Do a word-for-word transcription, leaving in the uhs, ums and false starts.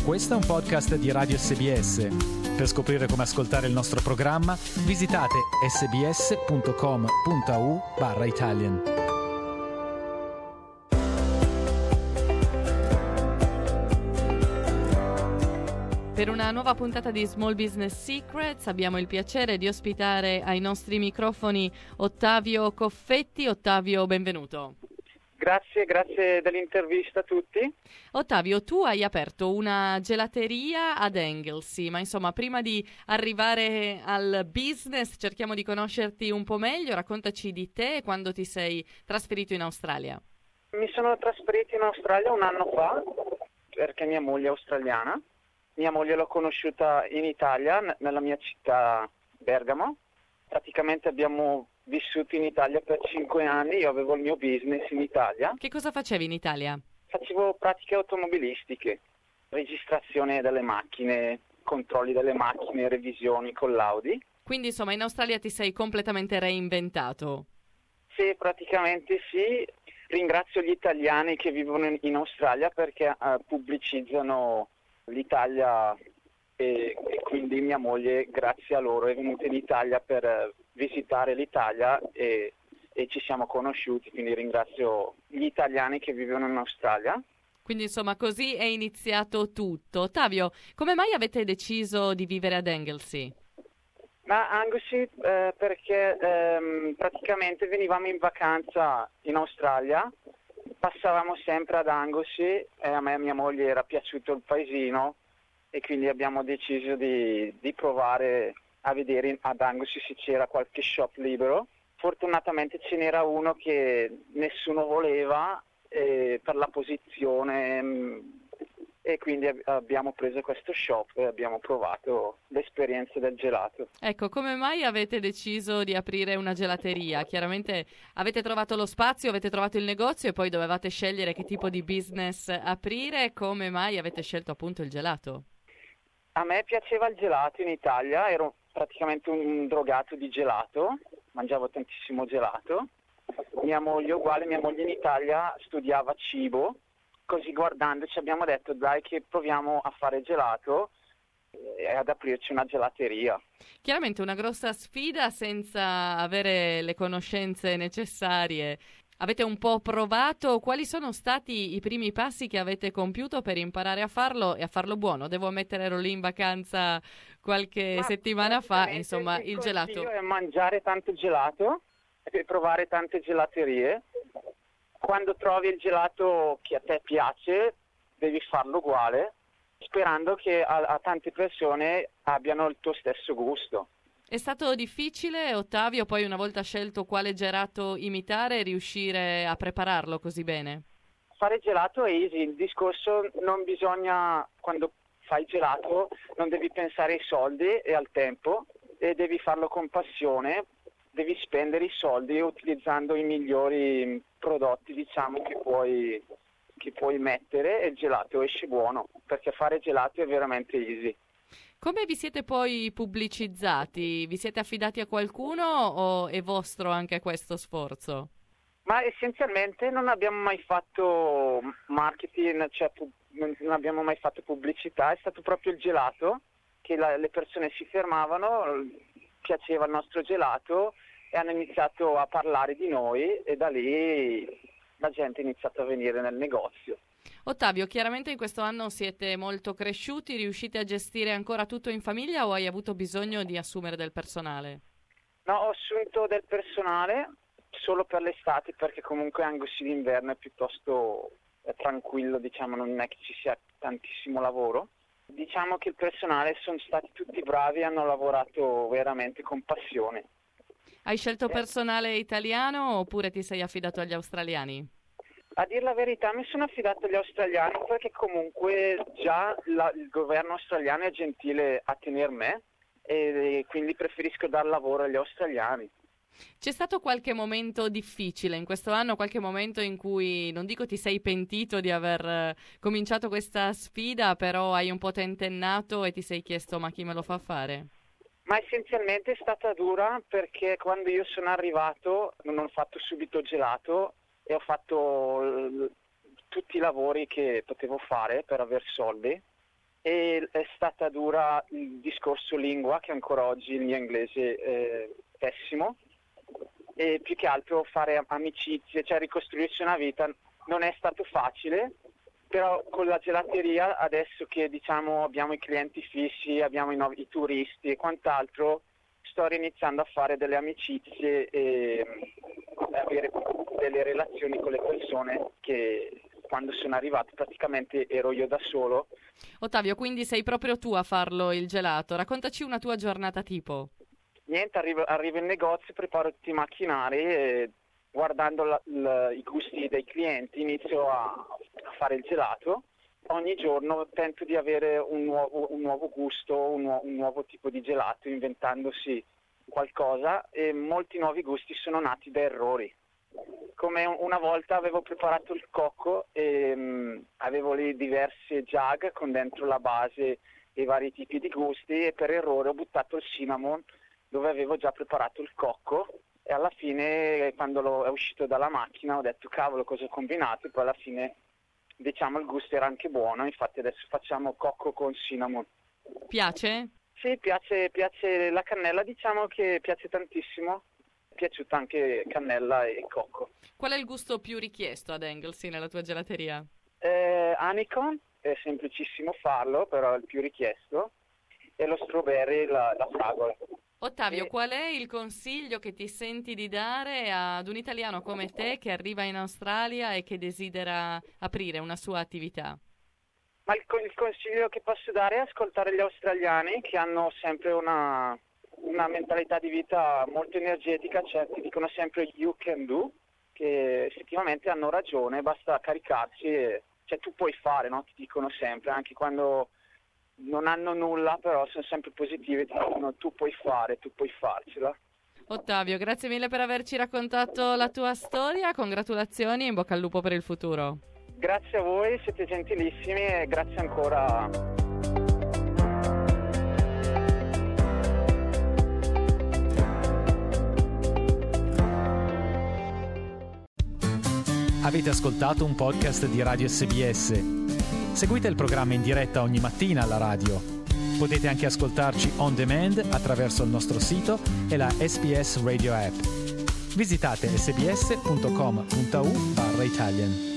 Questo è un podcast di Radio S B S. Per scoprire come ascoltare il nostro programma, visitate sbs.com.au barra Italian. Per una nuova puntata di Small Business Secrets abbiamo il piacere di ospitare ai nostri microfoni Ottavio Coffetti. Ottavio, benvenuto. Grazie, grazie dell'intervista a tutti. Ottavio, tu hai aperto una gelateria ad Anglesey, ma insomma prima di arrivare al business cerchiamo di conoscerti un po' meglio. Raccontaci di te e quando ti sei trasferito in Australia. Mi sono trasferito in Australia un anno fa perché mia moglie è australiana. Mia moglie l'ho conosciuta in Italia, n- nella mia città Bergamo. Praticamente abbiamo vissuto in Italia per cinque anni, io avevo il mio business in Italia. Che cosa facevi in Italia? Facevo pratiche automobilistiche, registrazione delle macchine, controlli delle macchine, revisioni con l'Audi. Quindi insomma in Australia ti sei completamente reinventato. Sì, praticamente sì. Ringrazio gli italiani che vivono in, in Australia perché uh, pubblicizzano l'Italia e, e quindi mia moglie, grazie a loro, è venuta in Italia per uh, visitare l'Italia e, e ci siamo conosciuti, quindi ringrazio gli italiani che vivono in Australia. Quindi insomma così è iniziato tutto. Ottavio, come mai avete deciso di vivere ad Anglesey? Ma Anglesey eh, perché ehm, praticamente venivamo in vacanza in Australia, passavamo sempre ad Anglesey e a me e a mia moglie era piaciuto il paesino e quindi abbiamo deciso di, di provare a vedere ad Anglesey se c'era qualche shop libero. Fortunatamente ce n'era uno che nessuno voleva eh, per la posizione mh, e quindi ab- abbiamo preso questo shop e abbiamo provato l'esperienza del gelato. Ecco, come mai avete deciso di aprire una gelateria? Chiaramente avete trovato lo spazio, avete trovato il negozio e poi dovevate scegliere che tipo di business aprire. Come mai avete scelto appunto il gelato? A me piaceva il gelato in Italia, ero praticamente un drogato di gelato, mangiavo tantissimo gelato. Mia moglie uguale, mia moglie in Italia studiava cibo, così guardandoci abbiamo detto dai che proviamo a fare gelato e ad aprirci una gelateria. Chiaramente una grossa sfida senza avere le conoscenze necessarie. Avete un po' provato? Quali sono stati i primi passi che avete compiuto per imparare a farlo e a farlo buono? Devo ammettere, ero lì in vacanza qualche Ma settimana fa e insomma il gelato. È mangiare tanto gelato e provare tante gelaterie. Quando trovi il gelato che a te piace, devi farlo uguale, sperando che a, a tante persone abbiano il tuo stesso gusto. È stato difficile, Ottavio, poi una volta scelto quale gelato imitare, riuscire a prepararlo così bene? Fare gelato è easy, il discorso non bisogna, quando fai gelato, non devi pensare ai soldi e al tempo e devi farlo con passione, devi spendere i soldi utilizzando i migliori prodotti, diciamo, che puoi, che puoi mettere e il gelato esce buono, perché fare gelato è veramente easy. Come vi siete poi pubblicizzati? Vi siete affidati a qualcuno o è vostro anche questo sforzo? Ma essenzialmente non abbiamo mai fatto marketing, cioè pu- non abbiamo mai fatto pubblicità, è stato proprio il gelato che la- le persone si fermavano, piaceva il nostro gelato e hanno iniziato a parlare di noi e da lì la gente è iniziata a venire nel negozio. Ottavio, chiaramente in questo anno siete molto cresciuti, riuscite a gestire ancora tutto in famiglia o hai avuto bisogno di assumere del personale? No, ho assunto del personale solo per l'estate perché comunque Anglesey d'inverno è piuttosto è tranquillo, diciamo, non è che ci sia tantissimo lavoro. Diciamo che il personale sono stati tutti bravi e hanno lavorato veramente con passione. Hai scelto personale italiano oppure ti sei affidato agli australiani? A dir la verità mi sono affidato agli australiani perché comunque già la, il governo australiano è gentile a tener me e, e quindi preferisco dar lavoro agli australiani. C'è stato qualche momento difficile in questo anno, qualche momento in cui, non dico ti sei pentito di aver eh, cominciato questa sfida, però hai un po' tentennato e ti sei chiesto ma chi me lo fa fare? Ma essenzialmente è stata dura perché quando io sono arrivato non ho fatto subito gelato e ho fatto l- tutti i lavori che potevo fare per aver soldi e è stata dura il discorso lingua, che ancora oggi il mio inglese è pessimo, e più che altro fare amicizie, cioè ricostruirsi una vita non è stato facile, però con la gelateria adesso che diciamo abbiamo i clienti fissi, abbiamo i, nuovi, i turisti e quant'altro, sto iniziando a fare delle amicizie e avere delle relazioni con le persone che quando sono arrivato praticamente ero io da solo. Ottavio, quindi sei proprio tu a farlo il gelato. Raccontaci una tua giornata tipo. Niente, arrivo, arrivo in negozio, preparo tutti i macchinari e guardando la, la, i gusti dei clienti inizio a, a fare il gelato. Ogni giorno tento di avere un nuovo, un nuovo gusto, un, nu- un nuovo tipo di gelato, inventandosi qualcosa, e molti nuovi gusti sono nati da errori. Come una volta avevo preparato il cocco e mh, avevo lì diverse jug con dentro la base e vari tipi di gusti, e per errore ho buttato il cinnamon dove avevo già preparato il cocco, e alla fine quando lo, è uscito dalla macchina ho detto cavolo cosa ho combinato, e poi alla fine diciamo il gusto era anche buono, infatti adesso facciamo cocco con cinnamon. Piace? Sì, piace, piace la cannella, diciamo che piace tantissimo. È piaciuta anche cannella e cocco. Qual è il gusto più richiesto ad Anglesey nella tua gelateria? Eh, Honeycomb, è semplicissimo farlo, però è il più richiesto, e lo strawberry, la, la fragola. Ottavio, e... qual è il consiglio che ti senti di dare ad un italiano come te che arriva in Australia e che desidera aprire una sua attività? Ma il, il consiglio che posso dare è ascoltare gli australiani, che hanno sempre una... una mentalità di vita molto energetica, cioè ti dicono sempre you can do, che effettivamente hanno ragione, basta caricarsi e cioè tu puoi fare, no? Ti dicono sempre, anche quando non hanno nulla, però sono sempre positivi, ti dicono tu puoi fare, tu puoi farcela. Ottavio, grazie mille per averci raccontato la tua storia, congratulazioni e in bocca al lupo per il futuro. Grazie a voi, siete gentilissimi e grazie ancora. Avete ascoltato un podcast di Radio S B S. Seguite il programma in diretta ogni mattina alla radio. Potete anche ascoltarci on demand attraverso il nostro sito e la S B S Radio app. Visitate sbs punto com punto a u barra Italian.